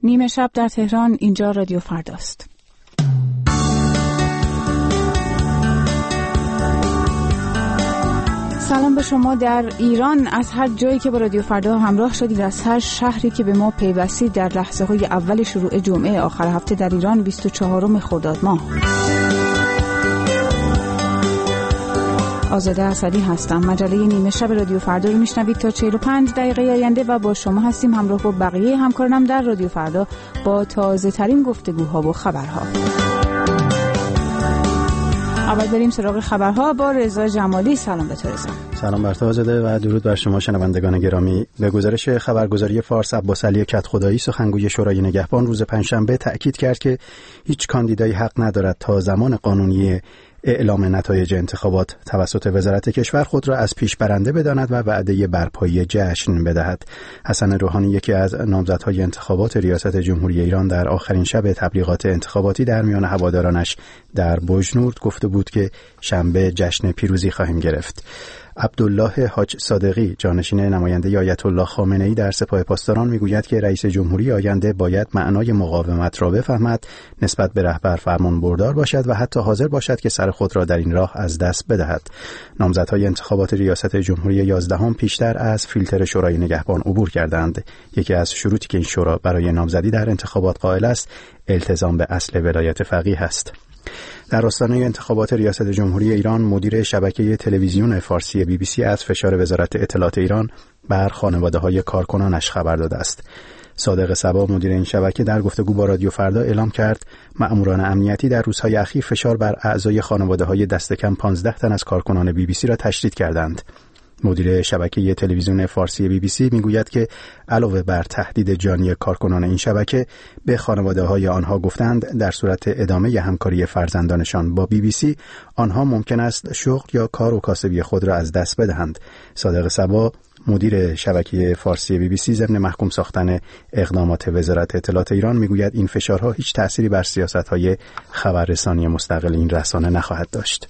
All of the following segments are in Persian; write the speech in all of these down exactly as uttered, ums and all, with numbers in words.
نیمه شب در تهران، اینجا رادیو فرداست. سلام به شما در ایران، از هر جایی که با رادیو فردا همراه شدید، از هر شهری که به ما پیوستید در لحظه های اول شروع جمعه آخر هفته در ایران بیست و چهارم خرداد ماه. آزاده اسدی هستم. مجله نیمه شب رادیو فردا رو میشنوید تا چهل و پنج دقیقه آینده و با شما هستیم همراه با بقیه همکارانم در رادیو فردا با تازه ترین گفتگوها و خبرها. اول بریم سراغ خبرها با رضا جمالی. سلام به تو رضا. سلام بر تو آزاده و درود بر شما شنوندگان گرامی. به گزارش خبرگزاری فارس، عباس علی کدخدایی سخنگوی شورای نگهبان روز پنجشنبه تأکید کرد که هیچ کاندیدایی حق ندارد تا زمان قانونی اعلام نتایج انتخابات توسط وزارت کشور خود را از پیش برنده بداند و وعده برپایی جشن بدهد. حسن روحانی، یکی از نامزدهای انتخابات ریاست جمهوری ایران، در آخرین شب تبلیغات انتخاباتی در میان هوادارانش در بوجنورد گفته بود که شنبه جشن پیروزی خواهیم گرفت. عبدالله حاج صادقی، جانشین نماینده آیت الله خامنه‌ای در سپاه پاسداران، میگوید که رئیس جمهوری آینده باید معنای مقاومت را بفهمد، نسبت به رهبر فرمان بردار باشد و حتی حاضر باشد که سر خود را در این راه از دست بدهد. نامزدهای انتخابات ریاست جمهوری یازدهم پیشتر از فیلتر شورای نگهبان عبور کردند. یکی از شروطی که این شورا برای نامزدی در انتخابات قائل است، التزام به اصل ولایت فقیه است. در آستانه انتخابات ریاست جمهوری ایران، مدیر شبکه تلویزیون فارسی بی بی سی از فشار وزارت اطلاعات ایران بر خانواده‌های کارکنانش خبر داده است. صادق صبا، مدیر این شبکه، در گفتگو با رادیو فردا اعلام کرد مأموران امنیتی در روزهای اخیر فشار بر اعضای خانواده‌های دست کم پانزده تن از کارکنان بی بی سی را تشدید کردند. مدیر شبکه تلویزیون فارسی بی بی سی میگوید که علاوه بر تهدید جانی کارکنان این شبکه، به خانواده‌های آنها گفتند در صورت ادامه همکاری فرزندانشان با بی بی سی آنها ممکن است شغل یا کار و کاسبی خود را از دست بدهند. صادق صبا، مدیر شبکه فارسی بی بی سی، ضمن محکوم ساختن اقدامات وزارت اطلاعات ایران میگوید این فشارها هیچ تأثیری بر سیاست‌های خبررسانی مستقل این رسانه نخواهد داشت.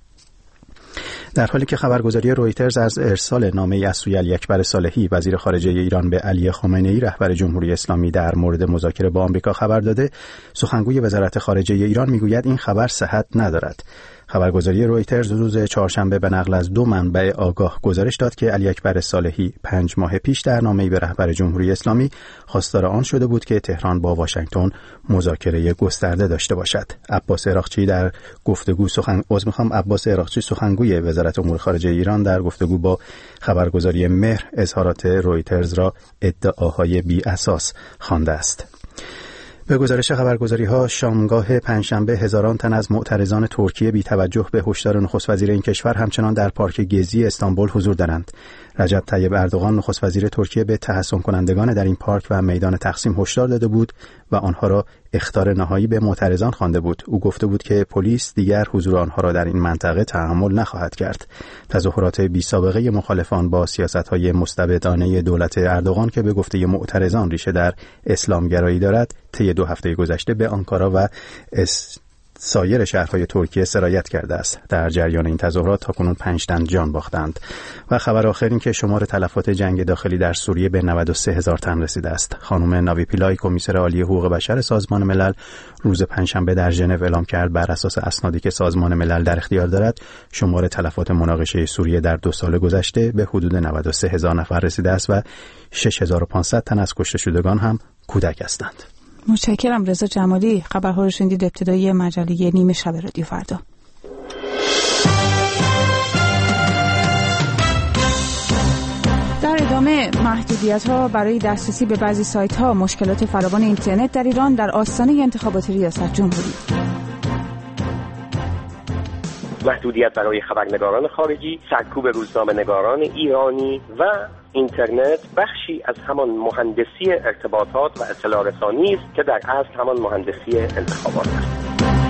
در حالی که خبرگزاری رویترز از ارسال نامه‌ای از سوی علی اکبر صالحی، وزیر خارجه ایران، به علی خامنه‌ای، رهبر جمهوری اسلامی، در مورد مذاکره با آمریکا خبر داده، سخنگوی وزارت خارجه ایران میگوید این خبر صحت ندارد. خبرگزاری رویترز روز چهارشنبه به نقل از دو منبع آگاه گزارش داد که علی اکبر صالحی پنج ماه پیش در نامه‌ای به رهبر جمهوری اسلامی خواستار آن شده بود که تهران با واشنگتن مذاکره گسترده داشته باشد. عباس عراقچی در گفتگو سخن عذر می‌خوام عباس عراقچی سخنگوی وزارت امور خارجه ایران در گفتگو با خبرگزاری مهر اظهارات رویترز را ادعاهای بی اساس خوانده است. به گزارش خبرگزاری‌ها، شامگاه پنجشنبه هزاران تن از معترضان ترکیه بی توجه به هشدار نخست وزیر این کشور همچنان در پارک گزی استانبول حضور دارند. رجب طیب اردوغان، نخست وزیر ترکیه، به تحصن کنندگان در این پارک و میدان تقسیم هشدار داده بود و آنها را اخطار نهایی به معترضان خوانده بود. او گفته بود که پلیس دیگر حضور آنها را در این منطقه تحمل نخواهد کرد. تظاهرات بی سابقه مخالفان با سیاست‌های مستبدانه دولت اردوغان که به گفته معترضان ریشه در اسلامگرایی دارد، طی دو هفته گذشته به آنکارا و اس سایر شهرهای ترکیه سرایت کرده است. در جریان این تظاهرات تاکنون پنج تن جان باختند. و خبر آخر این که شمار تلفات جنگ داخلی در سوریه به نود و سه هزار تن رسیده است. خانم ناوی پیلای، کمیسر عالی حقوق بشر سازمان ملل، روز پنجشنبه در ژنو اعلام کرد بر اساس اسنادی که سازمان ملل در اختیار دارد، شمار تلفات مناقشه سوریه در دو سال گذشته به حدود نود و سه هزار نفر رسیده است و شش هزار و پانصد تن از کشته شدگان هم کودک هستند. متشکرم رضا جمالی. خبرها رو شنیدید. ابتدای مجله نیمه شب رادیو فردا. در ادامه، محدودیت‌ها برای دسترسی به بعضی سایت‌ها، مشکلات فراوان اینترنت در ایران در آستانه انتخابات ریاست جمهوری. محدودیت برای خبرنگاران خارجی، سرکوب روزنامه‌نگاران ایرانی و اینترنت بخشی از همان مهندسی ارتباطات و اطلاع رسانی است که در اصل همان مهندسی انتخابات است.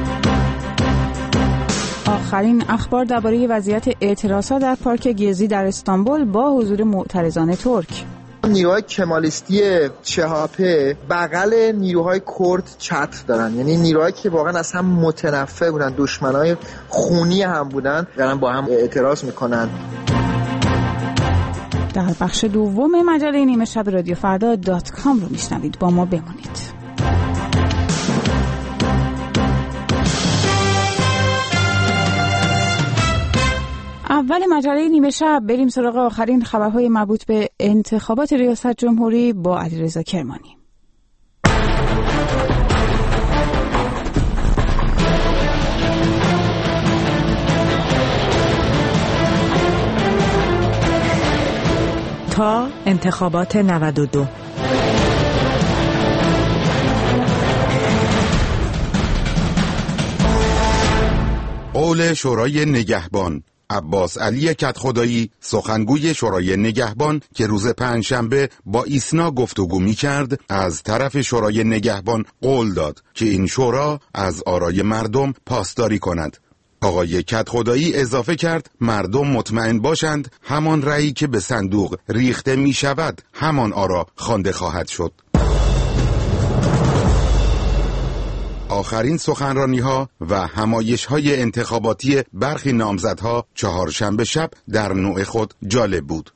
آخرین اخبار درباره وضعیت اعتراضات در پارک گزی در استانبول با حضور معترضان ترک. نیروهای کمالیستی چهاپه بغل نیروهای کرد چتر دارن، یعنی نیروهایی که واقعا از هم متنفر بودن، دشمنای خونی هم بودن، دارن با هم اعتراض میکنن. در بخش دوم مجله نیمه شب رادیو فردا دات کام رو میشنوید. با ما بمونید. اول مجله نیمه شب بریم سراغ آخرین خبرهای مربوط به انتخابات ریاست جمهوری با علیرضا کرمانی. تا انتخابات نود و دو. قول شورای نگهبان. عباس علی کدخدایی سخنگوی شورای نگهبان که روز پنجشنبه با ایسنا گفتگو می‌کرد از طرف شورای نگهبان قول داد که این شورا از آرای مردم پاسداری کند. آقای کدخدایی اضافه کرد مردم مطمئن باشند همان رأیی که به صندوق ریخته می شود همان آرا خوانده خواهد شد. آخرین سخنرانی ها و همایش های انتخاباتی برخی نامزدها چهارشنبه شب در نوع خود جالب بود.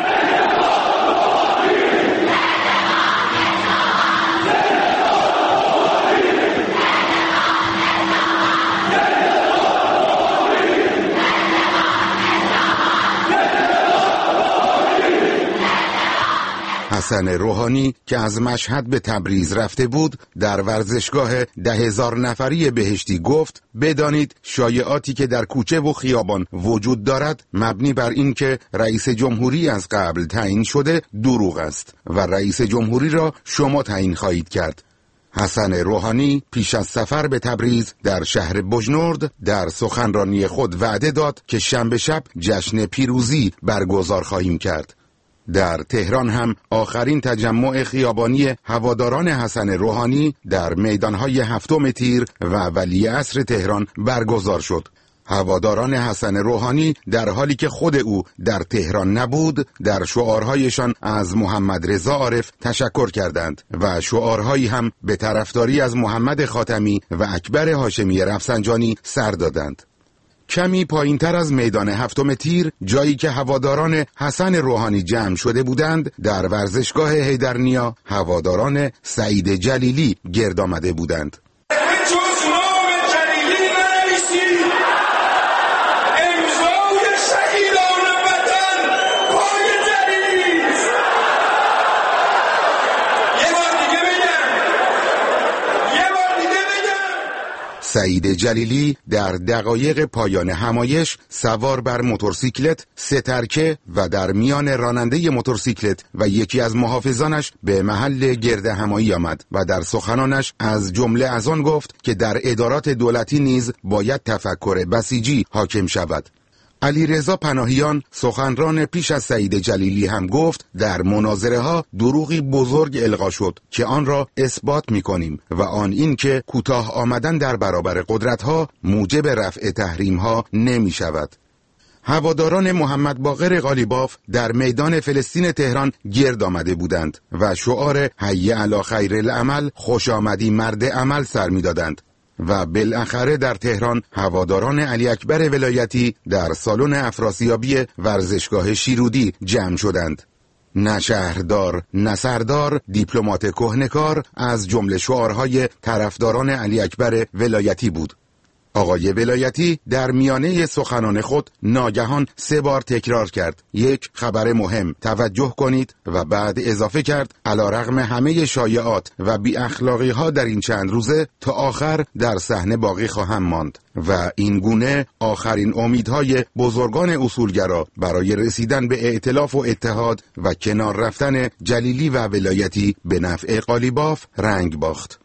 حسن روحانی که از مشهد به تبریز رفته بود در ورزشگاه ده هزار نفری بهشتی گفت بدانید شایعاتی که در کوچه و خیابان وجود دارد مبنی بر این که رئیس جمهوری از قبل تعیین شده دروغ است و رئیس جمهوری را شما تعیین خواهید کرد. حسن روحانی پیش از سفر به تبریز در شهر بجنورد در سخنرانی خود وعده داد که شنبه شب جشن پیروزی برگزار خواهیم کرد. در تهران هم آخرین تجمع خیابانی هواداران حسن روحانی در میدانهای هفتم تیر و ولیعصر تهران برگزار شد. هواداران حسن روحانی در حالی که خود او در تهران نبود در شعارهایشان از محمد رضا عارف تشکر کردند و شعارهایی هم به طرفداری از محمد خاتمی و اکبر هاشمی رفسنجانی سر دادند. کمی پایینتر از میدان هفتم تیر جایی که هواداران حسن روحانی جمع شده بودند در ورزشگاه حیدرنیا هواداران سعید جلیلی گرد آمده بودند. سعید جلیلی در دقایق پایان همایش سوار بر موتورسیکلت سه ترکه و در میان راننده موتورسیکلت و یکی از محافظانش به محل گرد همایی آمد و در سخنانش از جمله از آن گفت که در ادارات دولتی نیز باید تفکر بسیجی حاکم شود. علیرضا پناهیان سخنران پیش از سعید جلیلی هم گفت در مناظره ها دروغی بزرگ القا شد که آن را اثبات می کنیم و آن این که کوتاه آمدن در برابر قدرت ها موجب رفع تحریم ها نمی شود. هواداران محمد باقر قالیباف در میدان فلسطین تهران گرد آمده بودند و شعار حی علی خیر العمل خوش آمدی مرد عمل سر می دادند. و بالاخره در تهران هواداران علی اکبر ولایتی در سالن افراسیابی ورزشگاه شیرودی جمع شدند. نه شهردار نه سردار دیپلمات کهنکار از جمله شعارهای طرفداران علی اکبر ولایتی بود. آقای ولایتی در میانه سخنان خود ناگهان سه بار تکرار کرد یک خبر مهم توجه کنید و بعد اضافه کرد علیرغم همه شایعات و بی اخلاقی ها در این چند روزه تا آخر در صحنه باقی خواهم ماند و این گونه آخرین امیدهای بزرگان اصولگرا برای رسیدن به ائتلاف و اتحاد و کنار رفتن جلیلی و ولایتی به نفع قالیباف رنگ باخت.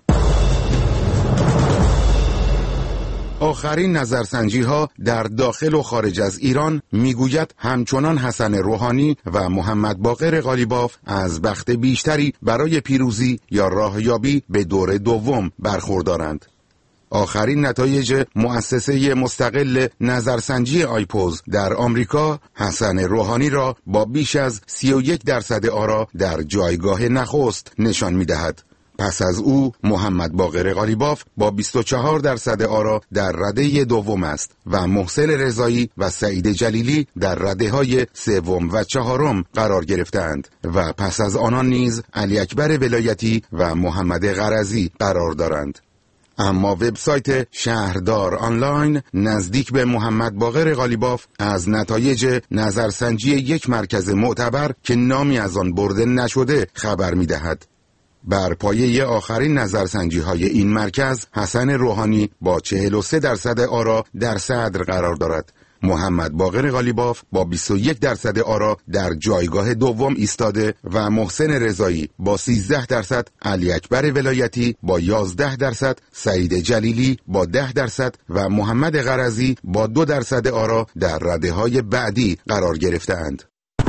آخرین نظرسنجی ها در داخل و خارج از ایران میگوید همچنان حسن روحانی و محمد باقر قالیباف از بخت بیشتری برای پیروزی یا راهیابی به دور دوم برخوردارند. آخرین نتایج مؤسسه مستقل نظرسنجی آیپوز در آمریکا حسن روحانی را با بیش از سی و یک درصد آرا در جایگاه نخست نشان می‌دهد. پس از او محمد باقر قالیباف با بیست و چهار درصد آرا در رده دوم است و محسن رضایی و سعید جلیلی در رده‌های سوم و چهارم قرار گرفتند و پس از آنان نیز علی اکبر ولایتی و محمد غرضی قرار دارند. اما وبسایت شهردار آنلاین نزدیک به محمد باقر قالیباف از نتایج نظرسنجی یک مرکز معتبر که نامی از آن برده نشده خبر می‌دهد. بر پایه آخرین نظرسنجی های این مرکز حسن روحانی با چهل و سه درصد آرا در صدر قرار دارد. محمد باقر قالیباف با بیست و یک درصد آرا در جایگاه دوم ایستاده و محسن رضایی با سیزده درصد، علی اکبر ولایتی با یازده درصد، سعید جلیلی با ده درصد و محمد غرضی با دو درصد آرا در رده‌های بعدی قرار گرفته‌اند.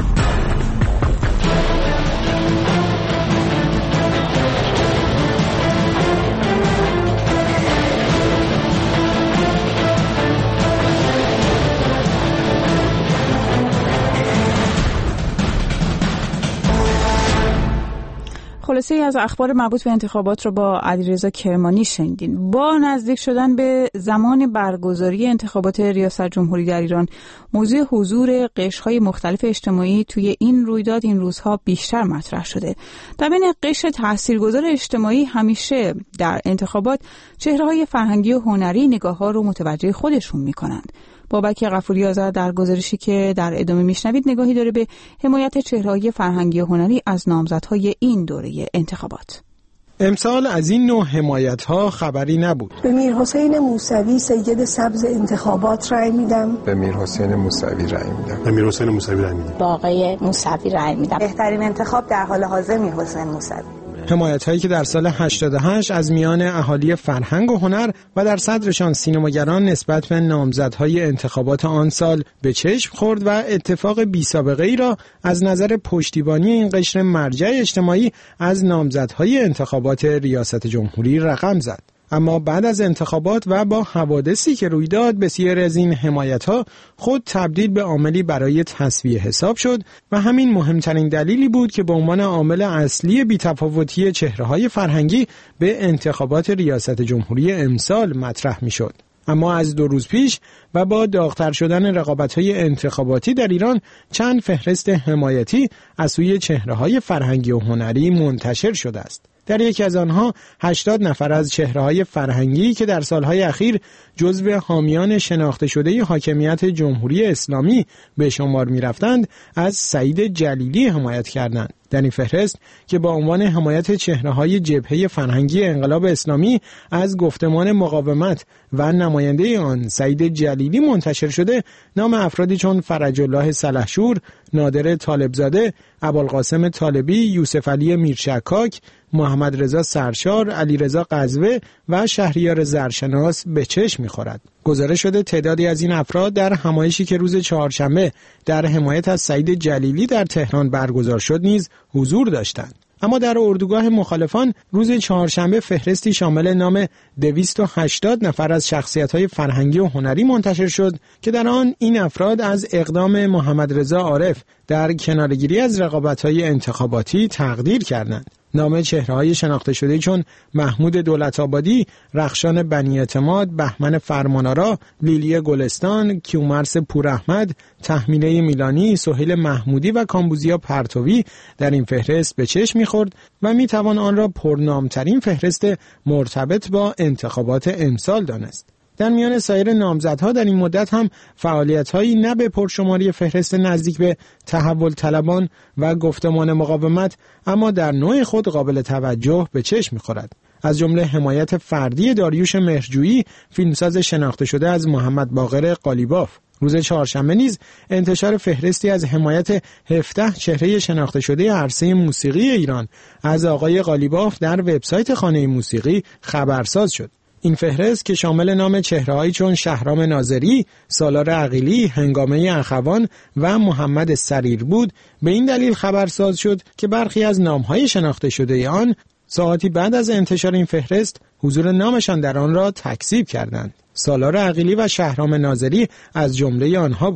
خلاصه از اخبار مربوط به انتخابات رو با علیرضا کرمانی شنیدین. با نزدیک شدن به زمان برگزاری انتخابات ریاست جمهوری در ایران، موضوع حضور قشرهای مختلف اجتماعی توی این رویداد این روزها بیشتر مطرح شده. در بین قشر تاثیرگذار اجتماعی همیشه در انتخابات چهره‌های فرهنگی و هنری نگاه‌ها رو متوجه خودشون می‌کنند. بابک غفوری آذر در گزارشی که در ادامه میشنوید نگاهی داره به حمایت چهره‌های فرهنگی و هنری از نامزدهای این دوره انتخابات. امسال از این نوع حمایت‌ها خبری نبود. به میرحسین موسوی سید سبز انتخابات رأی میدم. به میرحسین موسوی رأی میدم. به میرحسین موسوی رأی میدم. به آقای موسوی رأی میدم. بهترین انتخاب در حال حاضر میرحسین موسوی. حمایت‌هایی که در سال هشتاد و هشت از میان اهالی فرهنگ و هنر و در صدرشان سینماگران نسبت به نامزدهای انتخابات آن سال به چشم خورد و اتفاق بی سابقه ای را از نظر پشتیبانی این قشر مرجع اجتماعی از نامزدهای انتخابات ریاست جمهوری رقم زد. اما بعد از انتخابات و با حوادثی که روی داد، بسیاری از این حمایت‌ها خود تبدیل به عاملی برای تسویه حساب شد و همین مهمترین دلیلی بود که به عنوان عامل اصلی بی‌تفاوتی چهره‌های فرهنگی به انتخابات ریاست جمهوری امسال مطرح می‌شد. اما از دو روز پیش و با داغ‌تر شدن رقابت‌های انتخاباتی در ایران، چند فهرست حمایتی از سوی چهره‌های فرهنگی و هنری منتشر شده است. در یکی از آنها هشتاد نفر از چهره‌های فرهنگی که در سالهای اخیر جزو حامیان شناخته شده حاکمیت جمهوری اسلامی به شمار می‌رفتند، از سعید جلیلی حمایت کردند. در این فهرست که با عنوان حمایت چهره‌های جبهه فرهنگی انقلاب اسلامی از گفتمان مقاومت و نماینده آن سعید جلیلی منتشر شده، نام افرادی چون فرج الله سلحشور، نادر طالبزاده، ابوالقاسم طالبی، یوسف علی میرشکاک، محمد رضا سرشار، علی رضا قزوه و شهریار زرشناس به چشم می‌خورد. گزارش شده تعدادی از این افراد در همایشی که روز چهارشنبه در حمایت از سعید جلیلی در تهران برگزار شد نیز حضور داشتند. اما در اردوگاه مخالفان روز چهارشنبه فهرستی شامل نام دویست و هشتاد نفر از شخصیت‌های فرهنگی و هنری منتشر شد که در آن این افراد از اقدام محمد رضا عارف در کناره‌گیری از رقابت‌های انتخاباتی تقدیر کردند. نام چهره‌های شناخته شده چون محمود دولت‌آبادی، رخشان بنی اعتماد، بهمن فرمانآرا، لیلی گلستان، کیومرث پوراحمد، تحمیله میلانی، سهیل محمودی و کامبوزیا پرتوی در این فهرست به چشم می‌خورد و می‌توان آن را پرنام‌ترین فهرست مرتبط با انتخابات امسال دانست. در میان سایر نامزدها در این مدت هم فعالیت‌هایی نه به پرشماری فهرست نزدیک به تحول طلبان و گفتمان مقاومت، اما در نوع خود قابل توجه به چشم می‌خورد. از جمله حمایت فردی داریوش مهرجویی، فیلمساز شناخته شده از محمد باقر قالیباف. روز چهارشنبه نیز انتشار فهرستی از حمایت هفده چهره شناخته شده عرصه موسیقی ایران از آقای قالیباف در وبسایت خانه موسیقی خبرساز شد. این فهرست که شامل نام چهره‌هایی چون شهرام ناظری، سالار عقیلی، هنگامه اخوان و محمد سریر بود، به این دلیل خبرساز شد که برخی از نام‌های شناخته شده آن ساعتی بعد از انتشار این فهرست حضور نامشان در آن را تکذیب کردند. سالار عقیلی و شهرام ناظری از جمله آنها بودند.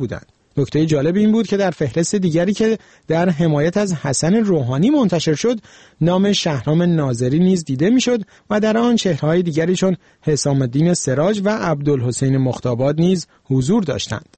نکته جالب این بود که در فهرست دیگری که در حمایت از حسن روحانی منتشر شد، نام شهرام ناظری نیز دیده میشد و در آن چهره‌های دیگری چون حسام الدین سراج و عبدالحسین مختاباد نیز حضور داشتند.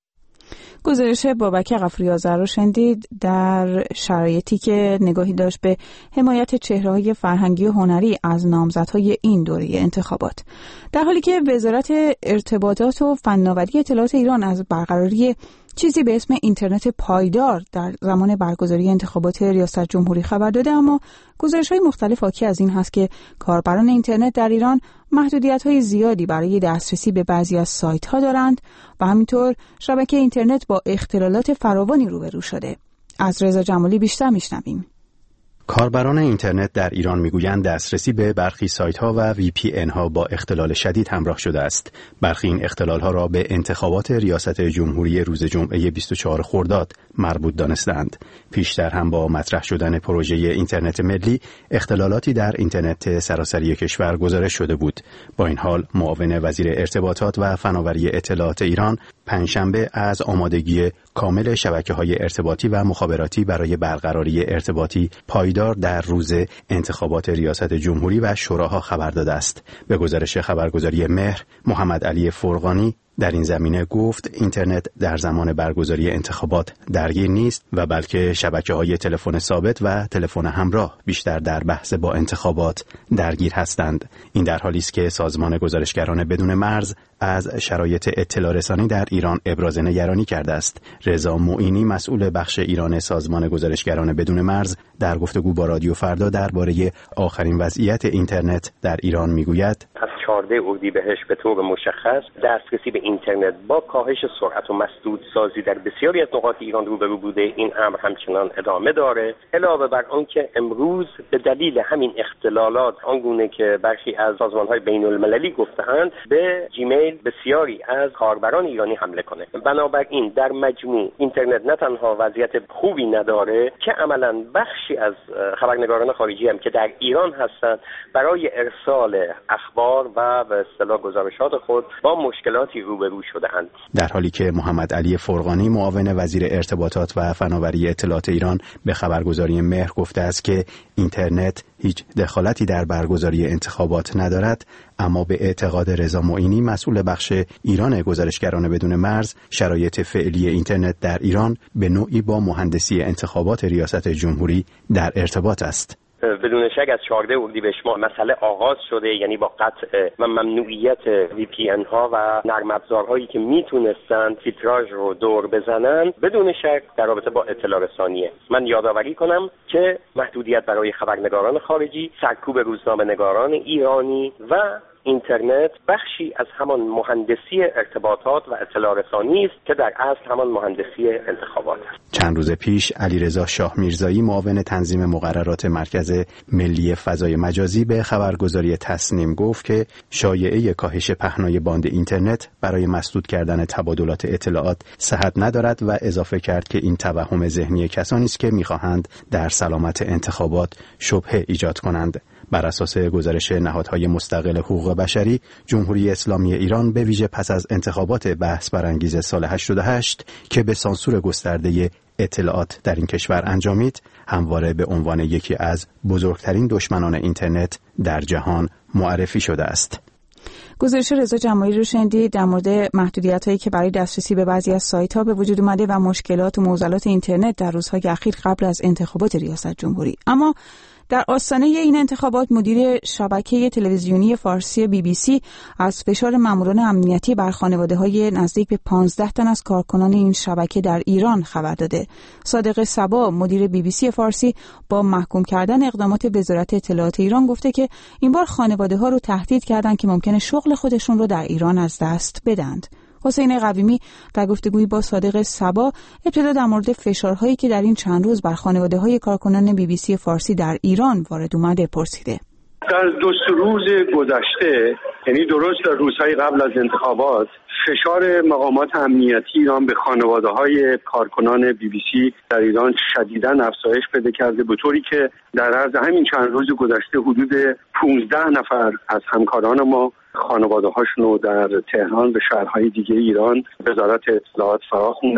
گزارش بابک غفوری آذر رو شنیدید در شرایطی که نگاهی داشت به حمایت چهره‌های فرهنگی و هنری از نامزدهای این دوره انتخابات. در حالی که وزارت ارتباطات و فناوری اطلاعات ایران از برقراری چیزی به اسم اینترنت پایدار در زمان برگزاری انتخابات ریاست جمهوری خبر داده، اما گزارش‌های مختلف حاکی از این هست که کاربران اینترنت در ایران محدودیت‌های زیادی برای دسترسی به بعضی از سایت‌ها دارند و همینطور شبکه اینترنت با اختلالات فراوانی روبرو شده. از رضا جمالی بیشتر میشنویم. کاربران اینترنت در ایران میگویند دسترسی به برخی سایت‌ها و وی پی ان ها با اختلال شدید همراه شده است. برخی این اختلال‌ها را به انتخابات ریاست جمهوری روز جمعه بیست و چهارم خرداد مربوط دانستند. پیشتر هم با مطرح شدن پروژه اینترنت ملی اختلالاتی در اینترنت سراسری کشور گزارش شده بود. با این حال معاون وزیر ارتباطات و فناوری اطلاعات ایران پنجشنبه از آمادگی کامل شبکه‌های ارتباطی و مخابراتی برای برقراری ارتباطی پایدار در روز انتخابات ریاست جمهوری و شوراها خبر داده است. به گزارش خبرگزاری مهر، محمد علی فرغانی در این زمینه گفت اینترنت در زمان برگزاری انتخابات درگیر نیست و بلکه شبکه‌های تلفن ثابت و تلفن همراه بیشتر در بحث با انتخابات درگیر هستند. این در حالی است که سازمان گزارشگران بدون مرز از شرایط اطلاع رسانی در ایران ابراز نگرانی کرده است. رضا معینی مسئول بخش ایران سازمان گزارشگران بدون مرز در گفتگو با رادیو فردا درباره آخرین وضعیت اینترنت در ایران میگوید: چهاردهم اردیبهشت به طور مشخص دسترسی به اینترنت با کاهش سرعت و مسدود سازی در بسیاری از نقاط ایران روبرو بوده. این امر همچنان ادامه داره. علاوه بر آنکه امروز به دلیل همین اختلالات آنگونه که برخی از سازمان‌های بین‌المللی گفته‌اند به جیمیل بسیاری از کاربران ایرانی حمله کنه. بنابراین در مجموع اینترنت نه تنها وضعیت خوبی نداره که عملاً بخشی از خبرنگاران خارجی هم که در ایران هستند برای ارسال اخبار و به اصطلاح گزارشات خود با مشکلاتی روبرو شده‌اند. در حالی که محمد علی فرغانی معاون وزیر ارتباطات و فناوری اطلاعات ایران به خبرگزاری مهر گفته است که اینترنت هیچ دخالتی در برگزاری انتخابات ندارد، اما به اعتقاد رضا معینی مسئول بخش ایران گزارشگران بدون مرز شرایط فعلی اینترنت در ایران به نوعی با مهندسی انتخابات ریاست جمهوری در ارتباط است. بدون شک از چهاردهم اردیبهشت مسئله آغاز شده، یعنی با قطع و ممنوعیت وی پی ان ها و نرم افزارهایی که میتونستند فیلتراژ رو دور بزنن. بدون شک در رابطه با اطلاع رسانیه. من یادآوری کنم که محدودیت برای خبرنگاران خارجی، سرکوب روزنامه‌نگاران ایرانی و اینترنت بخشی از همان مهندسی ارتباطات و اطلاع رسانی است که در اصل همان مهندسی انتخابات است. چند روز پیش علیرضا شاه میرزایی معاون تنظیم مقررات مرکز ملی فضای مجازی به خبرگزاری تصنیم گفت که شایعه کاهش پهنای باند اینترنت برای مسدود کردن تبادلات اطلاعات صحت ندارد و اضافه کرد که این توهم ذهنی کسانی است که می‌خواهند در سلامت انتخابات شبهه ایجاد کنند. بر اساس گزارش نهادهای مستقل حقوق بشری، جمهوری اسلامی ایران به ویژه پس از انتخابات بحث برانگیز سال هشتاد و هشت که به سانسور گسترده اطلاعات در این کشور انجامید، همواره به عنوان یکی از بزرگترین دشمنان اینترنت در جهان معرفی شده است. گزارش رضا جمالی رو شنیدید در مورد محدودیت‌هایی که برای دسترسی به بعضی از سایت‌ها به وجود اومده و مشکلات و معضلات اینترنت در روزهای اخیر قبل از انتخابات ریاست جمهوری. اما در آستانه این انتخابات مدیر شبکه تلویزیونی فارسی بی بی سی از فشار ماموران امنیتی بر خانواده‌های نزدیک به پانزده تن از کارکنان این شبکه در ایران خبر داده. صادق صبا مدیر بی بی سی فارسی با محکوم کردن اقدامات وزارت اطلاعات ایران گفته که این بار خانواده‌ها رو تهدید کردند که ممکنه شغل خودشون رو در ایران از دست بدند. حسین قویمی در گفتگویی با صادق صبا ابتدا در مورد فشارهایی که در این چند روز بر خانواده‌های کارکنان بی بی سی فارسی در ایران وارد اومده پرسیده. در دو سه روز گذشته، یعنی درست در روزهای قبل از انتخابات، فشار مقامات امنیتی ایران به خانواده‌های کارکنان بی بی سی در ایران شدیداً افزایش پیدا کرده، به طوری که در عرض همین چند روز گذشته حدود پانزده نفر از همکاران ما خانواده‌هاشون رو در تهران به شهرهای دیگه ایران وزارت اطلاعات فرا خوندن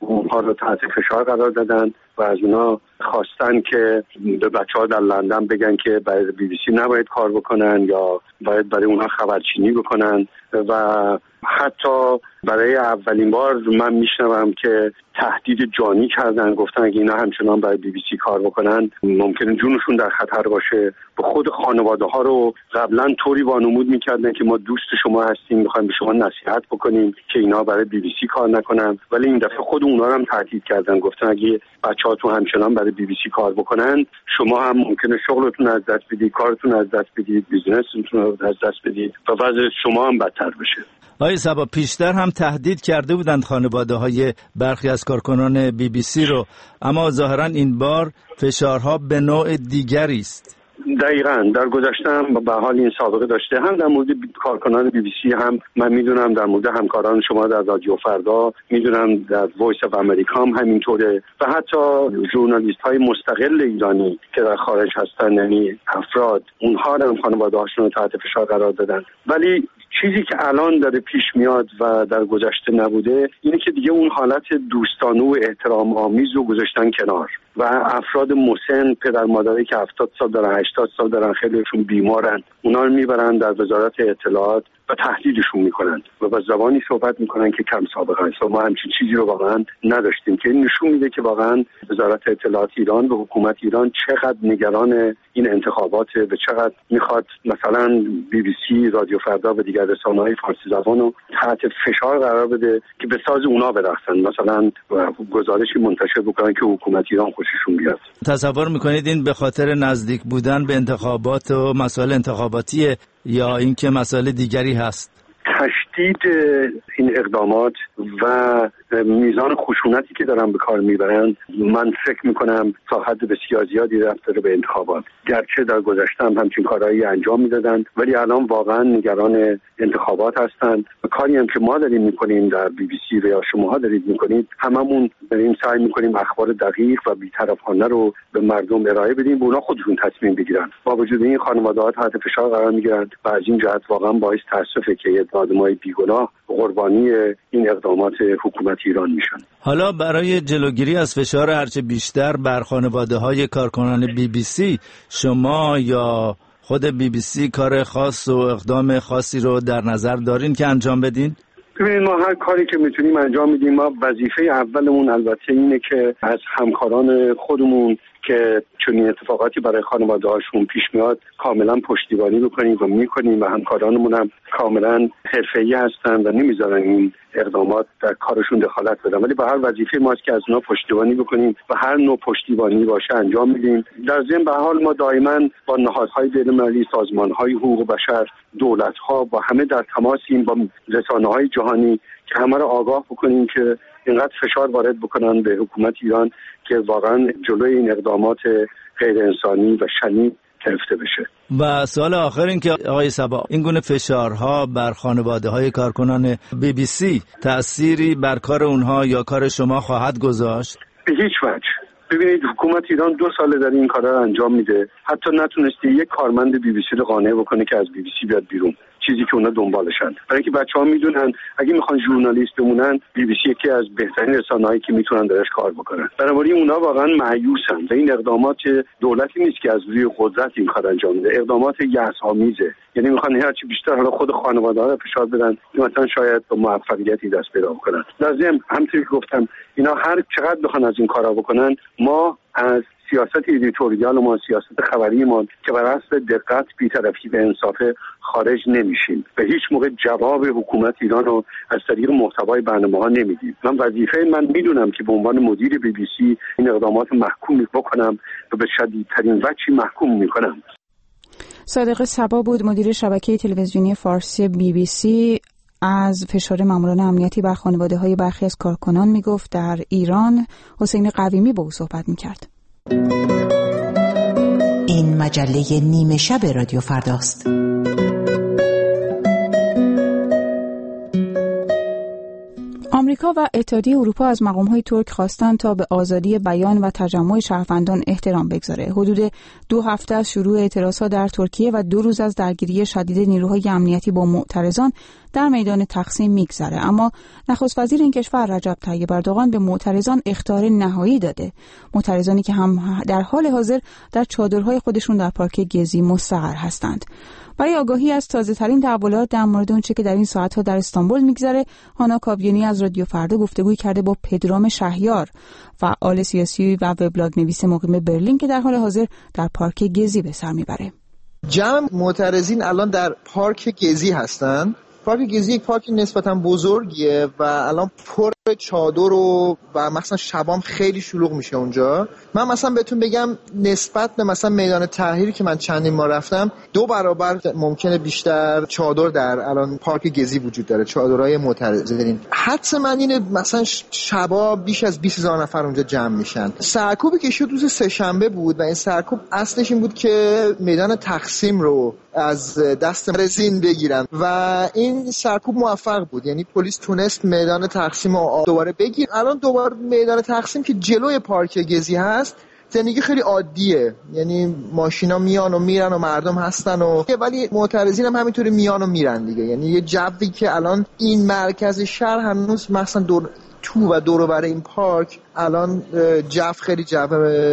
اونها رو تحت فشار قرار دادن و از اونا خواستن که به بچه‌ها در لندن بگن که برای بی بی سی نباید کار بکنن یا باید برای اونها خبرچینی بکنن و حتی برای اولین بار من میشنوم که تهدید جانی کردن، گفتن اگه اینا همچنان برای بی بی سی کار بکنن ممکنه جونشون در خطر باشه. به خود خانواده ها رو قبلا طوری وانمود میکردن که ما دوست شما هستیم، میخوایم به شما نصیحت بکنیم که اینا برای بی بی سی کار نکنن، ولی این دفعه خود اونا رو هم تهدید کردن، گفتن اگه بچه‌هاتون همچنان برای بی بی سی کار بکنن شما هم ممکنه شغلتون از دست بدید، کارتون از دست بدید، بیزنستون رو از دست بدید و وضع شما هم بدتر بشه. آقای صبا، پیشتر هم تهدید کرده بودند خانواده‌های برخی از کارکنان بی بی سی رو، اما ظاهراً این بار فشارها به نوع دیگری است. دقیقاً در گذشته هم به حال این سابقه داشته، هم در مورد کارکنان بی بی سی هم من میدونم، در مورد همکاران شما در رادیو فردا میدونم، در وایس اف امریکا هم همینطوره و حتی ژورنالیست های مستقل ایرانی که در خارج هستن، یعنی افراد، اونها هم خانواده هاشون رو تحت فشار قرار دادن. ولی چیزی که الان داره پیش میاد و در گذشته نبوده اینه که دیگه اون حالت دوستانه و احترام آمیز رو گذاشتن کنار و افراد مسن، پدر مادری که هفتاد سال دارن، هشتاد سال دارن، خیلیشون بیمارن، اونا رو میبرن در وزارت اطلاعات و تهدیدشون میکنن و با زبانی صحبت میکنن که کم سابقه است. ما همچین چیزی رو واقعا نداشتیم که این نشون میده که واقعا وزارت اطلاعات ایران و حکومت ایران چقدر نگران این انتخاباته و چقدر میخواد مثلا بی بی سی، رادیو فردا و دیگر رسانه‌های فارسی زبان رو تحت فشار قرار بده که به ساز اونا برقصن، مثلا گزارشی منتشر بکنن که حکومت ایران خوششون بیاد. تصور میکنید این به خاطر نزدیک بودن به انتخابات و مسائل انتخاباتیه یا اینکه مسائل دیگری هست؟ تشدید این اقدامات و میزان خشونتی که دارن به کار میبرن من فکر میکنم تا حد بسیار زیادی رفت داره به انتخابات. گرچه در گذشته هم همچین کارهایی انجام میدادن ولی الان واقعا نگران انتخابات هستن. کاری هم که ما داریم میکنیم در بی بی سی و یا شماها دارید میکنید، هممون داریم سعی میکنیم اخبار دقیق و بی‌طرفانه رو به مردم ارائه بدیم و اونا خودشون تصمیم بگیرن. با وجود این خانواده‌ها تحت فشار قرار میگیرن و از این جهت واقعا باعث تاسفه که آدمای بیگناه قربانی این اقدامات حکومت ایران میشن. حالا برای جلوگیری از فشار هرچه بیشتر بر خانواده‌های کارکنان بی بی سی، شما یا خود بی بی سی کار خاص و اقدام خاصی رو در نظر دارین که انجام بدین؟ ببینید، ما هر کاری که میتونیم انجام میدیم. ما وظیفه اولمون البته اینه که از همکاران خودمون که چنین اتفاقاتی برای خانواده‌هاشون پیش میاد کاملا پشتیبانی بکنیم و میکنیم و همکارانمون هم کاملا حرفه‌ای هستن و نمیذارن این اقدامات در کارشون دخالت بدن، ولی به هر وظیفه ماست که از اونا پشتیبانی بکنیم و هر نوع پشتیبانی باشه انجام میدیم. در ضمن به حال ما دائما با نهادهای بین‌المللی، سازمان‌های حقوق بشر، دولت‌ها با همه در تماسیم، با رسانه‌های جهانی که همه رو آگاه بکنیم که اینقدر فشار وارد بکنن به حکومت ایران که واقعا جلوی این اقدامات غیر انسانی و شنیع گرفته بشه. و سوال آخر این که آقای صبا، این گونه فشارها بر خانواده‌های کارکنان بی بی سی تأثیری بر کار اونها یا کار شما خواهد گذاشت؟ به هیچ وجه. ببینید، حکومت ایران دو ساله داره این کارا رو انجام میده، حتی نتونسته یک کارمند بی بی سی رو قانع بکنه که از بی بی سی بیاد بیرون، چیزی که اونا دنبالشن. برای که بچه‌ها میدونن اگه میخوان ژورنالیست بمونن، بی بی سی یکی از بهترین رسانه‌هایی که میتونن درش کار بکنن. بنابراین اونا واقعا مایوسن و این اقدامات دولتی نیست که از روی قدرت این کار انجام میده، اقدامات یأس‌آمیزه. یعنی میخوان هر چی بیشتر حالا خود خانواده‌ها رو فشار بدن که مثلا شاید با موفقیتی دست پیدا کنن. لازم همونطوری که گفتم اینا هر چقدر بخوان از این کارا بکنن، ما از سیاست ادیتوریال ما، سیاست خبری ما که بر اساس دقت، بی‌طرفی و انصاف خارج نمیشیم و هیچ موقع جواب حکومت ایران رو از طریق محتوای برنامه‌ها نمیدیم. من وظیفه من میدونم که به عنوان مدیر بی بی سی این اقدامات محکوم بکنم و به شدیدترین وجهی محکوم میکنم. صادق صبا بود، مدیر شبکه تلویزیونی فارسی بی بی سی. از فشار ماموران امنیتی بر خانواده‌های برخی از کارکنان میگفت. در ایران حسین قویمی با او صحبت میکرد. این مجله نیمه شب رادیو فرداست. آمریکا و اتحادیه اروپا از مقام‌های ترک خواستند تا به آزادی بیان و تجمع شهروندان احترام بگذاره. حدود دو هفته از شروع اعتراضات در ترکیه و دو روز از درگیری شدید نیروهای امنیتی با معترضان در میدان تقسیم میگذره، اما نخست وزیر این کشور رجب طیب اردوغان به معترضان اخطار نهایی داده. معترضانی که هم در حال حاضر در چادرهای خودشون در پارک گزی مستقر هستند. برای آگاهی از تازه‌ترین تحولات در مورد اونچه که در این ساعت‌ها در استانبول میگذره، هانا کاویانی از رادیو فردا گفتگوی کرده با پدرام شهیار، فعال سیاسی و وبلاگ نویس مقیم برلین که در حال حاضر در پارک گزی به سر میبره. جمع معترضین الان در پارک گزی هستن. پارک گزی یک پارک نسبتا بزرگیه و الان پر چادر و و مثلا شبام خیلی شلوغ میشه اونجا. من مثلا بهتون بگم نسبت به مثلا میدان تحریر که من چندین ما رفتم، دو برابر ممکنه بیشتر چادر در الان پارک گزی وجود داره، چادرهای معترضین. حدس من اینه مثلا شبا بیش از بیست هزار نفر اونجا جمع میشن. سرکوبی که شد روز سه‌شنبه بود و این سرکوب اصلش این بود که میدان تقسیم رو از دست معترضین بگیرن و این سرکوب موفق بود. یعنی پلیس تونست میدان تقسیم رو دوباره بگیر. الان دوباره میدان تقسیم که جلوی پارک گزی هست، زندگی خیلی عادیه، یعنی ماشینا میان و میرن و مردم هستن و ولی معترضین هم همینطوری میان و میرن دیگه. یعنی یه جوی که الان این مرکز شهر هنوز مثلا دور تو و دور و بر این پارک الان جو خیلی جو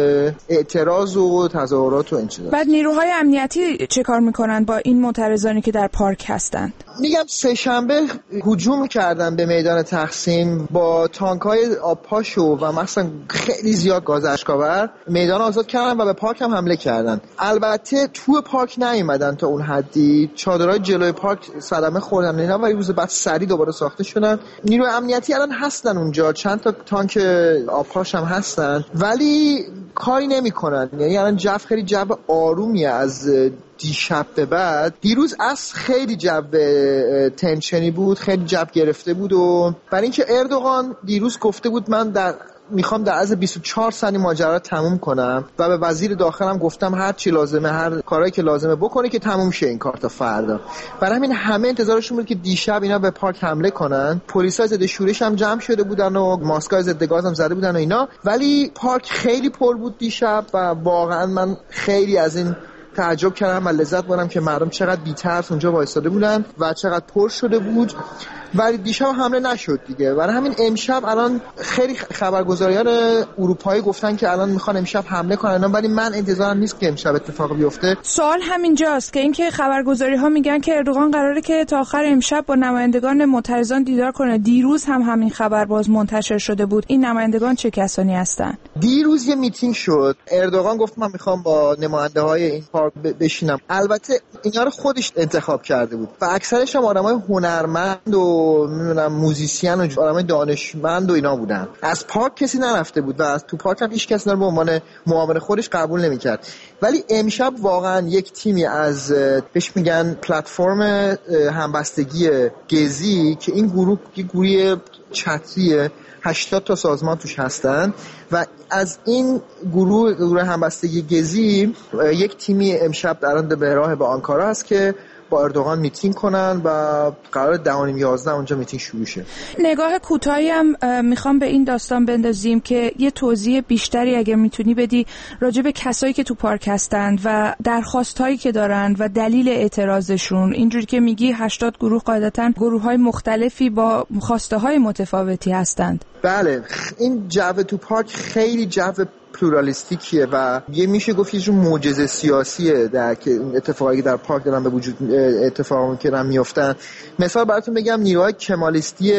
اعتراض و تظاهرات و این چیزا. بعد نیروهای امنیتی چه کار میکنن با این معترضانی که در پارک هستند؟ میگم سه شنبه هجوم کردن به میدان تقسیم با تانک‌های آبپاشو و مثلا خیلی زیاد گاز اشک‌آور، میدان آزاد کردن و به پارک هم حمله کردن. البته تو پارک نیومدن تا اون حدی، چادرهای جلوی پارک صدمه خوردن اینا، ولی روز بعد سری دوباره ساخته شدن. نیروی امنیتی الان هستن اونجا، چند تا تانک آبپاش هم هستن ولی کاری نمی‌کنن. یعنی الان جو خیلی جو آرومیه از دیشب به بعد. دیروز از خیلی جو تنشنی بود، خیلی جو گرفته بود و برای اینکه اردوغان دیروز گفته بود من در میخوام در از بیست و چهار ثانیه ماجرا تموم کنم و به وزیر داخلم گفتم هر چی لازمه، هر کارهایی که لازمه بکنه که تموم شه این کار تا فردا. برای همین همه انتظارشون بود که دیشب اینا به پارک حمله کنن. پلیسای ضد شورش هم جمع شده بودن و ماسکای ضد گاز هم زده بودن و اینا، ولی پارک خیلی پر بود دیشب و واقعا من خیلی از این تعجب کردم و لذت بردم که مردم چقدر بی‌ترس اونجا وایساده بودن و چقدر پر شده بود. ولی دیشب حمله نشد دیگه. برای همین امشب الان خیلی خبرگزاریان اروپایی گفتن که الان میخوان امشب حمله کنن، ولی من انتظارم نیست که امشب اتفاق بیفته. سوال همینجاست که اینکه خبرگزاری‌ها میگن که اردوغان قراره که تا آخر امشب با نمایندگان معترضان دیدار کنه. دیروز هم همین خبر باز منتشر شده بود. این نمایندگان چه کسانی هستن؟ دیروز یه میتینگ شد. اردوغان گفت من میخوام با نماینده‌های این پارک بشینم. البته اینا رو خودش انتخاب کرده بود و اکثرش هم آدمای هنرمند و میدونم موزیسین و آدمای دانشمند و اینا بودن. از پارک کسی نرفته بود و از تو پارک هم هیچ کسی به عنوان معاون خودش قبول نمی‌کرد. ولی امشب واقعا یک تیمی از بهش میگن پلتفرم همبستگی گزی که این گروه یک گروه چتریه، هشتاد تا سازمان توش هستن و از این گروه گروه همبستگی گزی یک تیمی امشب در به راه به آنکارا هست که با اردوغان میتینگ کنن و قرار ده و نیم یازده اونجا میتینگ شروع شه. نگاه کوتاهی هم میخوام به این داستان بندازیم که یه توضیح بیشتری اگر میتونی بدی راجع به کسایی که تو پارک هستند و درخواستایی که دارن و دلیل اعتراضشون. اینجوری که میگی هشتاد گروه قاعدتاً گروه‌های مختلفی با خواسته‌های متفاوتی هستند. بله، این جو تو پارک خیلی جو پلورالیستیکیه و یه میشه گفت یه معجزه سیاسیه در که این اتفاقایی در پارک دارن به وجود اتفاقی که دارن میافتن. مثال براتون بگم، نیروهای کمالیستی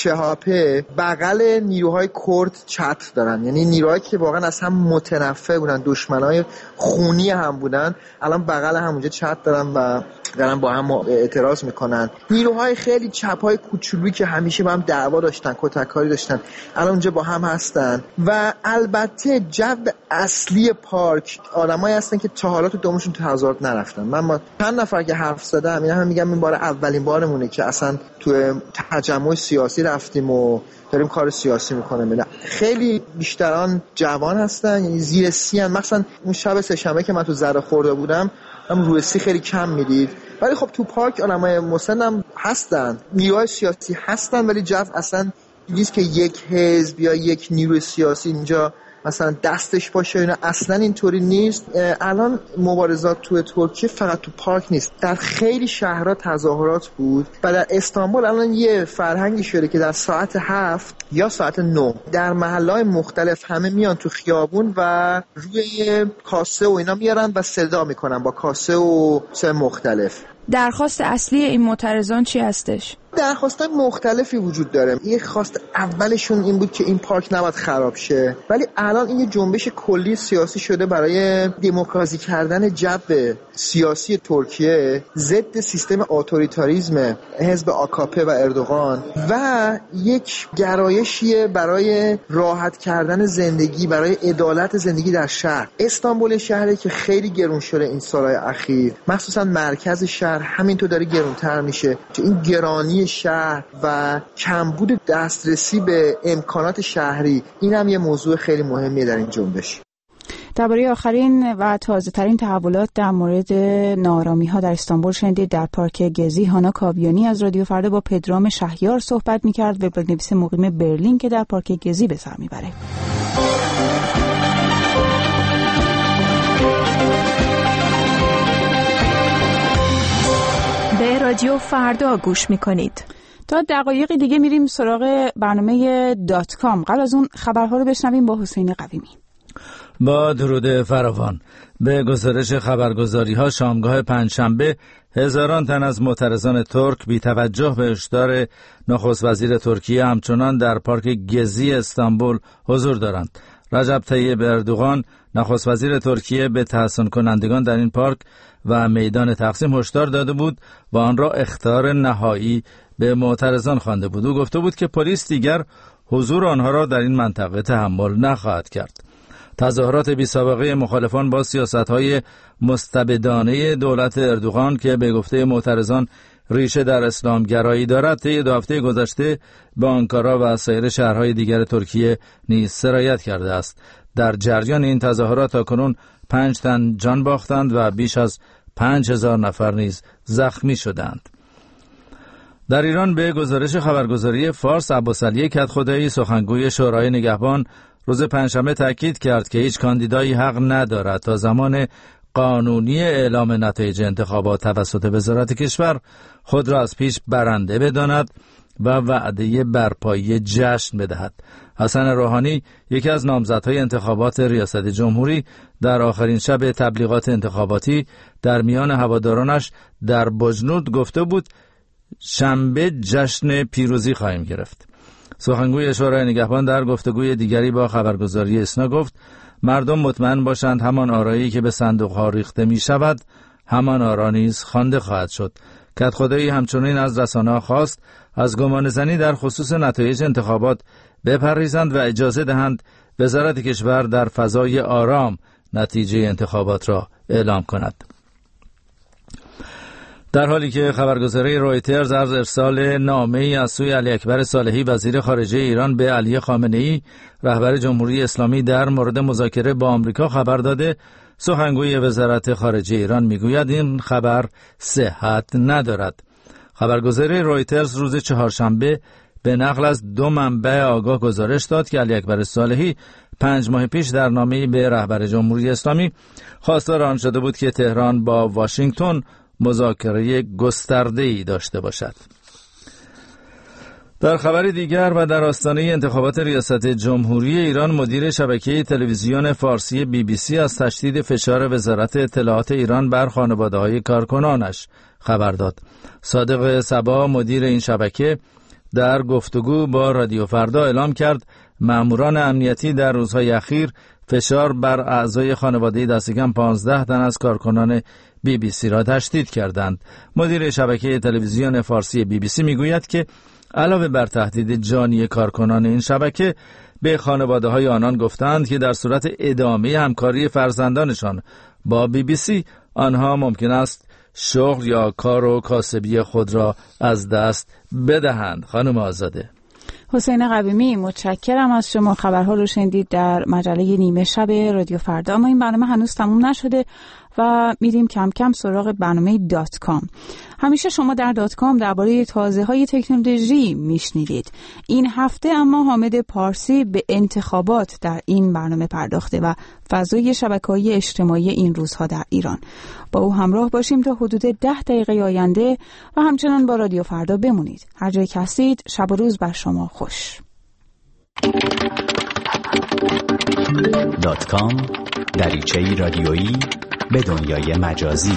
چهاپه بغل نیروهای کرد چتر دارن، یعنی نیروهایی که واقعا از هم متنفر بودن، دشمنای خونی هم بودن، الان بغل هم اونجا چتر دارن و دارن با هم اعتراض میکنن. نیروهای خیلی چپای کوچولویی که همیشه با هم دعوا داشتن، کتککاری داشتن، الان اونجا با هم هستن. و البته جو اصلی پارک آدمایی هستن که تا حالا تو دومشون تظاهرات نرفتن. من با چند نفر که حرف زدم اینا هم میگم این بار اولین بارمونه که اصلا تو تجمع سیاسی رفتیم و داریم کار سیاسی میکنیم. خیلی بیشتران جوان هستن، یعنی زیر سی ان. مثلا اون شب سه‌شنبه که من تو ذره خورده بودم هم روی سی خیلی کم میدید، ولی خب تو پارک آدمای مسن هم هستن، نیروهای سیاسی هستن، ولی جو اصلا نیست که یک حزب یا یک نیروی سیاسی اینجا مثلا دستش باشه، اینا اصلا اینطوری نیست. الان مبارزات تو ترکیه فقط تو پارک نیست، در خیلی شهرها تظاهرات بود و در استانبول الان یه فرهنگی شده که در ساعت هفت یا ساعت نه در محله‌های مختلف همه میان تو خیابون و روی کاسه و اینا میارن و صدا میکنن با کاسه و سه مختلف. درخواست اصلی این معترضان چی هستش؟ درخواستای مختلفی وجود داره. یک خواست اولشون این بود که این پارک نباید خراب شه، ولی الان این یه جنبش کلی سیاسی شده برای دموکراسی کردن جو سیاسی ترکیه ضد سیستم اتوریتاریسم حزب آکاپه و اردوغان و یک گرایشیه برای راحت کردن زندگی، برای عدالت زندگی در شهر. استانبول شهری که خیلی گرون شده این سالهای اخیر، مخصوصا مرکز شهر همینطور داره گرونتر میشه که این گرانی شهر و کمبود دسترسی به امکانات شهری، این هم یه موضوع خیلی مهمیه در این جنبش. درباره آخرین و تازه ترین تحولات در مورد نارامی ها در استانبول شنیدید. در پارک گزی هانا کاویانی از رادیو فردا با پدرام شهیار صحبت میکرد، وبلاگ‌نویس مقیم برلین که در پارک گزی به سر میبره. به رادیو فردا گوش میکنید. تا دقایقی دیگه میریم سراغ برنامه دات کام. قبل از اون خبرها رو بشنویم با حسین قویمی. با درود فراوان. به گزارش خبرگزاری ها شامگاه پنجشنبه هزاران تن از معترضان ترک بی توجه به هشدار نخست وزیر ترکیه همچنان در پارک گزی استانبول حضور دارند. رجب طیب اردوغان نخست وزیر ترکیه به تحسین کنندگان در این پارک و میدان تقسیم هشدار داده بود و آن را اخطار نهایی به معترضان خوانده بود. او گفته بود که پلیس دیگر حضور آنها را در این منطقه تحمل نخواهد کرد. تظاهرات بی سابقه مخالفان با سیاست‌های مستبدانه دولت اردوغان که به گفته معترضان ریشه در اسلامگرایی دارد، طی دو هفته گذشته به آنکارا و سایر شهرهای دیگر ترکیه نیز سرایت کرده است. در جریان این تظاهرات تاکنون پنج تن جان باختند و بیش از پنج هزار نفر نیز زخمی شدند. در ایران به گزارش خبرگزاری فارس، عباسعلی کدخدایی سخنگوی شورای نگهبان روز پنجشنبه تاکید کرد که هیچ کاندیدایی حق ندارد تا زمان قانونی اعلام نتایج انتخابات توسط وزارت کشور خود را از پیش برنده بداند و وعده برپایی جشن بدهد. حسن روحانی، یکی از نامزدهای انتخابات ریاست جمهوری، در آخرین شب تبلیغات انتخاباتی در میان هوادارانش در بجنورد گفته بود شنبه جشن پیروزی خواهیم گرفت. سخنگوی شورای نگهبان در گفتگوی دیگری با خبرگزاری اسنا گفت مردم مطمئن باشند همان آرایی که به صندوق‌ها ریخته می شود همان آرا نیز خوانده خواهد شد. کدخدایی همچنین از رسانه‌ها خواست از گمانه‌زنی در خصوص نتایج انتخابات بپرهیزند و اجازه دهند وزارت کشور در فضای آرام نتیجه انتخابات را اعلام کند. در حالی که خبرگزاری رویترز از ارسال نامه‌ای از سوی علی اکبر صالحی وزیر خارجه ایران به علی خامنه‌ای رهبر جمهوری اسلامی در مورد مذاکره با آمریکا خبر داده، سخنگوی وزارت خارجه ایران میگوید این خبر صحت ندارد. خبرگزاری رویترز روز چهارشنبه به نقل از دو منبع آگاه گزارش داد که علی اکبر صالحی پنج ماه پیش در نامه‌ای به رهبر جمهوری اسلامی خواستار آن شده بود که تهران با واشنگتن مذاکره گسترده‌ای داشته باشد. در خبر دیگر و در آستانه انتخابات ریاست جمهوری ایران، مدیر شبکه تلویزیون فارسی بی بی سی از تشدید فشار وزارت اطلاعات ایران بر خانواده‌های کارکنانش خبر داد. صادق صبا، مدیر این شبکه، در گفتگو با رادیو فردا اعلام کرد ماموران امنیتی در روزهای اخیر فشار بر اعضای خانواده دست کم پانزده تن از کارکنان بی بی سی را تشدید کردند. مدیر شبکه تلویزیون فارسی بی بی سی میگوید که علاوه بر تهدید جانی کارکنان این شبکه، به خانواده های آنان گفتند که در صورت ادامه همکاری فرزندانشان با بی بی سی آنها ممکن است شغل یا کار و کاسبی خود را از دست بدهند. خانم آزاده. حسین قویمی، متشکرم از شما. خبرها رو شنیدید در مجله نیمه شب رادیو فردا. اما این برنامه هنوز تموم نشده و میریم کم کم سراغ برنامه دات کام. همیشه شما در دات کام درباره تازه های تکنولوژی میشنیدید. این هفته اما حامد پارسی به انتخابات در این برنامه پرداخته و فضای شبکه‌های اجتماعی این روزها در ایران. با او همراه باشیم تا حدود ده دقیقه آینده و همچنان با رادیو فردا بمونید. هر جای که هستید شب و روز بر شما خوش. دات کام، دریچه‌ای رادیویی به دنیای مجازی.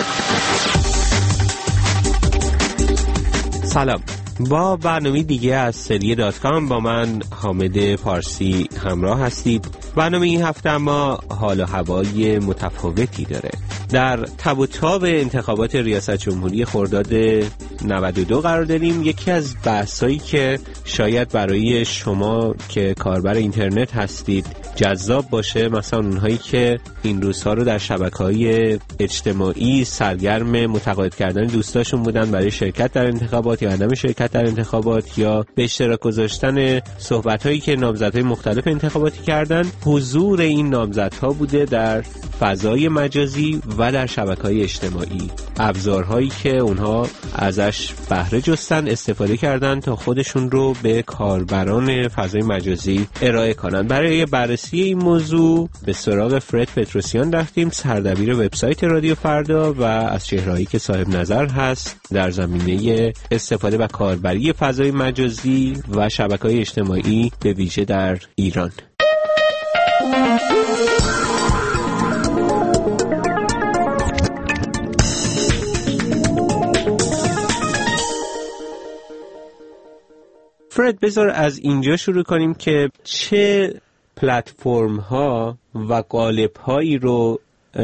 سلام، با برنامه دیگه از سری دات کام با من حامد پارسی همراه هستید. برنامه این هفته اما حال و هوای متفاوتی داره. در تب و تاب انتخابات ریاست جمهوری خرداد نود و دو قرار داریم. یکی از بحثایی که شاید برای شما که کاربر اینترنت هستید جذاب باشه، مثلا اونهایی که این روزها رو در شبکه‌های اجتماعی سرگرم متقاعد کردن دوستاشون بودن برای شرکت در انتخابات یا عدم شرکت در انتخابات، یا به اشتراک گذاشتن صحبت‌هایی که نامزدهای مختلف انتخاباتی کردن، حضور این نامزدها بوده در فضای مجازی و در شبکه‌های اجتماعی، ابزارهایی که اونها ازش بهره جستن، استفاده کردن تا خودشون رو به کاربران فضای مجازی ارائه کنن. برای بررسی این موضوع به سراغ فرد پتروسیان رفتیم، سردبیر وبسایت رادیو فردا و از چهرهایی که صاحب نظر هست در زمینه استفاده و کاربری فضای مجازی و شبکه‌های اجتماعی به ویژه در ایران. فرد، بذار از اینجا شروع کنیم که چه پلتفرم ها و قالب هایی رو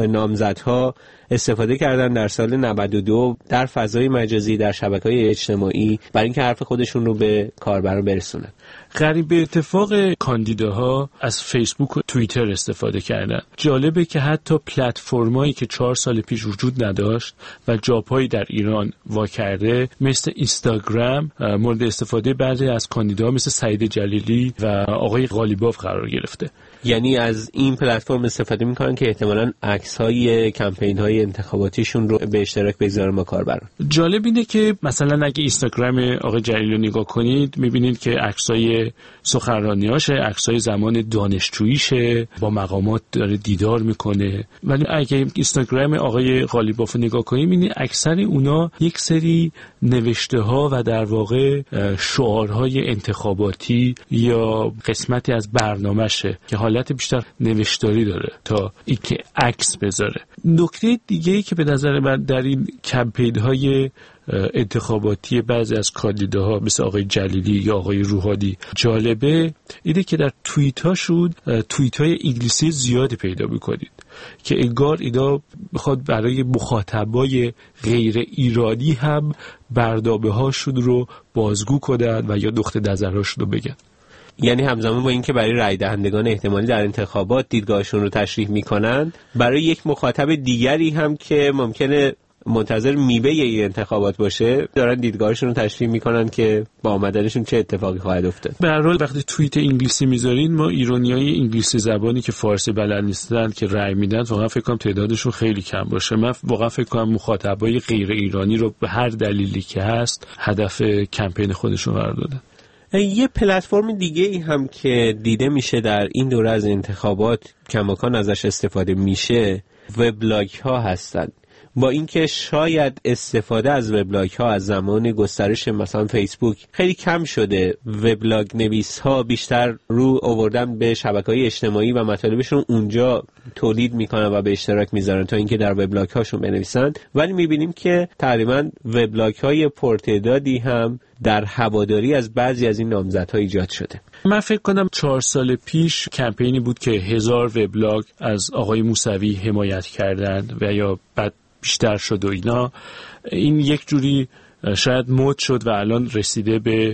نامزدها استفاده کردن در سال نود و دو در فضای مجازی، در شبکه‌های اجتماعی، برای اینکه حرف خودشون رو به کاربران برسونن. غریب به اتفاق کاندیداها از فیسبوک و توییتر استفاده کردن. جالبه که حتی پلتفرمایی که چهار سال پیش وجود نداشت و جاپایی در ایران وا کرده مثل اینستاگرام مورد استفاده بعضی از کاندیداها مثل سعید جلیلی و آقای غالیباف قرار گرفته. یعنی از این پلتفرم استفاده میکنن که احتمالاً عکس‌های کمپین‌های انتخاباتیشون رو به اشتراک بگذارن با کاربران. جالب اینه که مثلا اگه اینستاگرام آقای جلیلی رو نگاه کنید میبینید که عکسای سخنرانیاشه، عکسای زمان دانشجوییشه، با مقامات داره دیدار میکنه. ولی اگه اینستاگرام آقای غالیباف رو نگاه کنید میبینید اکثر اونا یک سری نوشته‌ها و در واقع شعارهای انتخاباتی یا قسمتی از برنامه‌شه که حالت بیشتر نوشتاری داره تا اینکه عکس بذاره. نکته دیگه‌ای که به نظر من در این کمپین‌های انتخاباتی بعضی از کاندیداها مثل آقای جلیلی یا آقای روحانی جالبه اینه که در توییتاشون توییت‌های انگلیسی زیادی پیدا می‌کنید که انگار اینا بخواد برای مخاطبای غیر ایرانی هم برنامه‌هاشون رو بازگو کنن و یا نقطه نظرهاشون رو بگن. یعنی همزمان با اینکه برای رای دهندگان احتمالی در انتخابات دیدگاهشون رو تشریح میکنن، برای یک مخاطب دیگری هم که ممکنه منتظر میوه این انتخابات باشه دارن دیدگاهشون رو تشریح میکنن که با آمدنشون چه اتفاقی خواهد افتاد. به هر حال وقتی توییت انگلیسی میذارین، ما ایرانیای انگلیسی زبانی که فارسی بلد نیستن که رای میدن واقعا فکر کنم تعدادشون خیلی کم باشه. من واقعا فکر کنم مخاطبای غیر ایرانی رو به هر دلیلی که هست هدف کمپین خودشون قرار دادن. یه پلتفرم دیگه ای هم که دیده میشه در این دوره از انتخابات کماکان ازش استفاده میشه وبلاگ ها هستن. با اینکه شاید استفاده از وبلاگ ها از زمان گسترش مثلا فیسبوک خیلی کم شده، وبلاگ نویس ها بیشتر رو آوردن به شبکه‌های اجتماعی و مطالبشون اونجا تولید میکنن و به اشتراک میذارن تا اینکه در وبلاگ هاشون بنویسن، ولی میبینیم که تقریبا وبلاگ های پرتعدادی هم در هواداری از بعضی از این نامزدها ایجاد شده. من فکر کنم چهار سال پیش کمپینی بود که هزار وبلاگ از آقای موسوی حمایت کردند و یا بعد بیشتر شد و اینا. این یک جوری شاید مد شد و الان رسیده به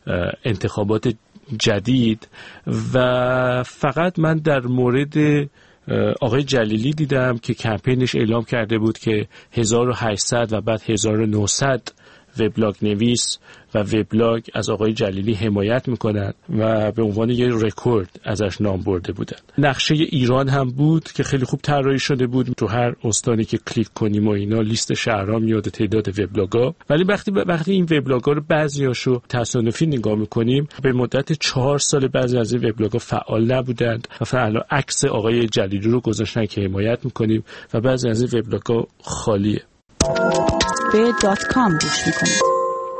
انتخابات جدید و فقط من در مورد آقای جلیلی دیدم که کمپینش اعلام کرده بود که هزار و هشتصد و بعد هزار و نهصد وبلاگ نویس و وبلاگ از آقای جلیلی حمایت میکنن و به عنوان یه رکورد ازش نام برده بودن. نقشه ایران هم بود که خیلی خوب طراحی شده بود، تو هر استانی که کلیک کنیم و اینا لیست شهرها میاد، تعداد وبلاگ‌ها. ولی وقتی وقتی این وبلاگ‌ها رو بعضیاشو تصادفی نگاه میکنیم، به مدت چهار سال بعضی از این وبلاگ‌ها فعال نبودند و فعلا عکس آقای جلیلی رو گذاشتن که حمایت میکنیم و بعضی از این وبلاگ‌ها خالیه. به دات کام گوش میکنید.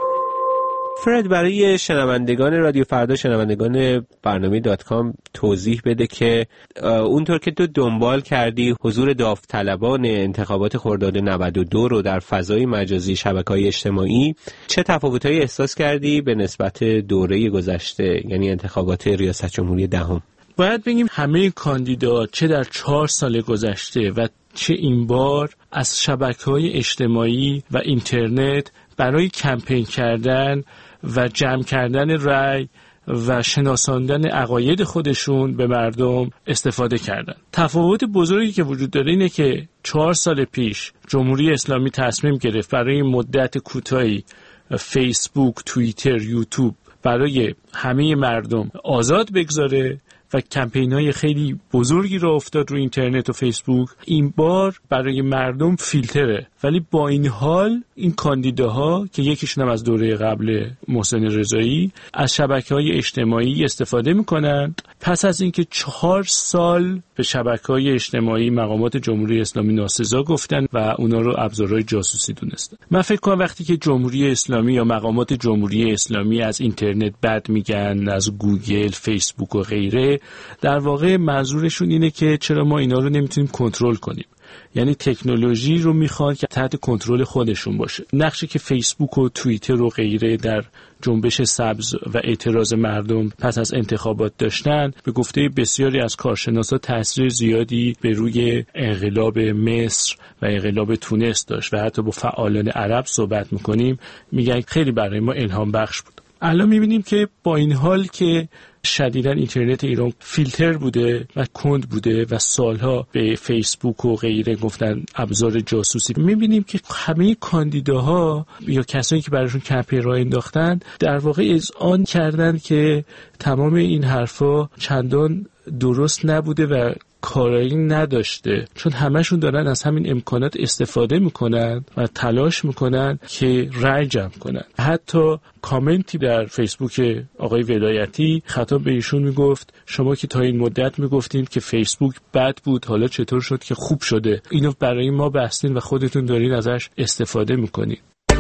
فرد برای شنوندگان رادیو فردا، شنوندگان برنامه دات کام توضیح بده که اونطور که تو دنبال کردی حضور داوطلبان انتخابات خرداد نود و دو رو در فضای مجازی شبکه‌های اجتماعی، چه تفاوت‌هایی احساس کردی به نسبت دوره گذشته، یعنی انتخابات ریاست جمهوری دهم؟ باید بگیم همه کاندیدا چه در چهار سال گذشته و چه این بار از شبکه‌های اجتماعی و اینترنت برای کمپین کردن و جمع کردن رأی و شناساندن عقاید خودشون به مردم استفاده کردن. تفاوت بزرگی که وجود داره اینه که چهار سال پیش جمهوری اسلامی تصمیم گرفت برای مدت کوتاهی فیسبوک، توییتر، یوتیوب برای همه مردم آزاد بگذاره و کمپین‌های خیلی بزرگی را افتاد رو اینترنت و فیسبوک. این بار برای مردم فیلتره، ولی با این حال این کاندیداها که یکیشون هم از دوره قبل محسن رضایی از شبکه‌های اجتماعی استفاده می‌کنند. پس از اینکه چهار سال به شبکه‌های اجتماعی مقامات جمهوری اسلامی ناسزا گفتن و اونا رو ابزارهای جاسوسی دونستن. من فکر کنم وقتی که جمهوری اسلامی یا مقامات جمهوری اسلامی از اینترنت بد میگن، از گوگل، فیسبوک و غیره، در واقع منظورشون اینه که چرا ما اینا رو نمیتونیم کنترل کنیم. یعنی تکنولوژی رو میخوان که تحت کنترل خودشون باشه. نقشی که فیسبوک و توییتر و غیره در جنبش سبز و اعتراض مردم پس از انتخابات داشتن، به گفته بسیاری از کارشناسا تاثیر زیادی به روی انقلاب مصر و انقلاب تونس داشت و حتی با فعالان عرب صحبت میکنیم میگن خیلی برای ما الهام بخش بود. الان میبینیم که با این حال که شدیداً اینترنت ایران فیلتر بوده و کند بوده و سالها به فیسبوک و غیره گفتن ابزار جاسوسی، میبینیم که همه کاندیداها یا کسانی که براشون کمپین راه انداختن در واقع اذعان کردن که تمام این حرفا چندان درست نبوده و کارایی نداشته، چون همشون دارن از همین امکانات استفاده میکنن و تلاش میکنن که رأی جمع کنن. حتی کامنتی در فیسبوک آقای ولایتی خطاب به ایشون میگفت شما که تا این مدت میگفتین که فیسبوک بد بود، حالا چطور شد که خوب شده؟ اینو برای ما بستین و خودتون دارین ازش استفاده میکنین.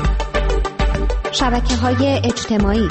شبکه‌های اجتماعی.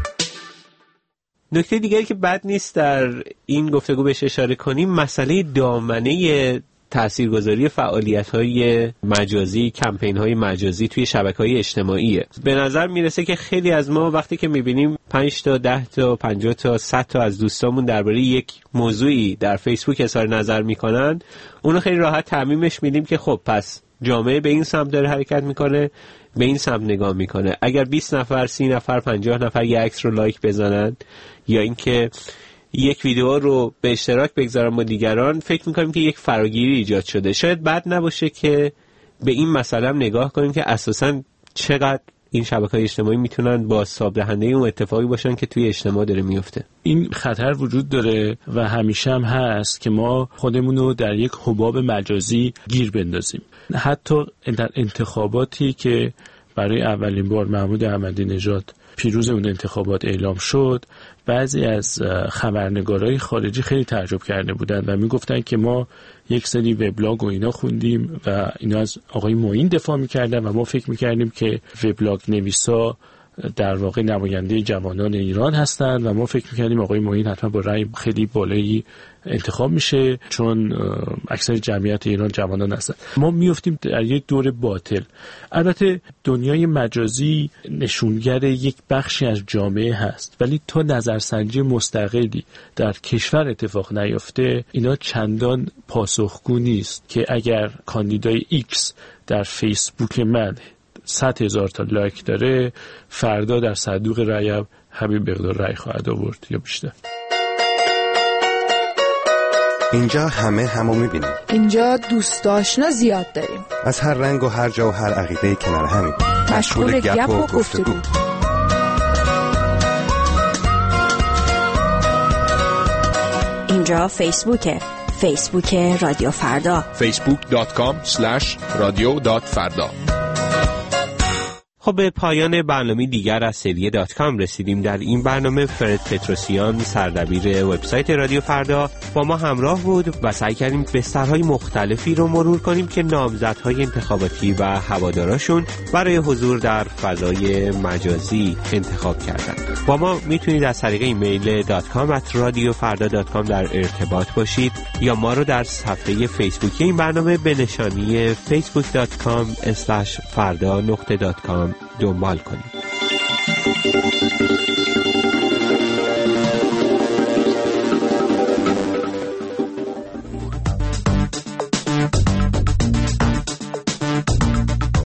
نکته دیگری که بد نیست در این گفتگو بهش اشاره کنیم مسئله دامنه تاثیرگذاری فعالیت‌های مجازی، کمپین‌های مجازی توی شبکه‌های اجتماعیه. به نظر میرسه که خیلی از ما وقتی که می‌بینیم پنج تا ده تا پنجاه تا صد تا از دوستامون درباره یک موضوعی در فیسبوک اظهار نظر می‌کنن، اونو خیلی راحت تعمیمش میدیم که خب پس جامعه به این سمت داره حرکت می‌کنه، به این سمت نگاه میکنه. اگر بیست نفر، سی نفر، پنجاه نفر یک عکس رو لایک بزنن یا اینکه یک ویدیو رو به اشتراک بگذارن با دیگران، فکر میکنیم که یک فراگیری ایجاد شده. شاید بد نباشه که به این مسئله هم نگاه کنیم که اساساً چقدر این شبکه‌های اجتماعی میتونن بازتاب دهنده اون اتفاقی باشن که توی اجتماع داره میفته. این خطر وجود داره و همیشه هم هست که ما خودمون رو در یک حباب مجازی گیر بندازیم. حتی در انتخاباتی که برای اولین بار محمود احمدی نژاد پیروز اون انتخابات اعلام شد، بعضی از خبرنگارای خارجی خیلی تعجب کرده بودن و میگفتن که ما یک سری وبلاگ و اینا خوندیم و اینا از آقای معین دفاع میکردن و ما فکر میکردیم که وبلاگ نویسا در واقع نماینده جوانان ایران هستند و ما فکر میکردیم آقای معین حتما با رأی خیلی بالایی انتخاب میشه چون اکثر جمعیت ایران جوانان هستند. ما میافتیم در یک دور باطل. البته دنیای مجازی نشونگر یک بخشی از جامعه هست، ولی تا نظرسنجی مستقلی در کشور اتفاق نیفته اینا چندان پاسخگو نیست که اگر کاندیدای ایکس در فیسبوک من صد هزار تا لایک داره، فردا در صندوق رأی همین مقدار رأی خواهد آورد یا بیشتر. اینجا همه همو میبینیم. اینجا دوست آشنا زیاد داریم. از هر رنگ و هر جا و هر عقیده کنار همیم. مشغول گپ و گفتگو. اینجا فیسبوکه، فیسبوک رادیو فردا، فیسبوک دات کام اسلش رادیو دات فردا. خب به پایان برنامه دیگر از سری دات کام رسیدیم. در این برنامه فرد پتروسیان سردبیر وبسایت رادیو فردا با ما همراه بود و سعی کردیم بسترهای مختلفی رو مرور کنیم که نامزدهای انتخاباتی و هواداراشون برای حضور در فضای مجازی انتخاب کردن. با ما میتونید از طریق ایمیل دات کام ات رادیو فردا دات کام در ارتباط باشید یا ما رو در صفحه فیسبوکی این برنامه به نشانی فیسبوک دات کام اسلش فردا نقطه دات کام دنبال کنید.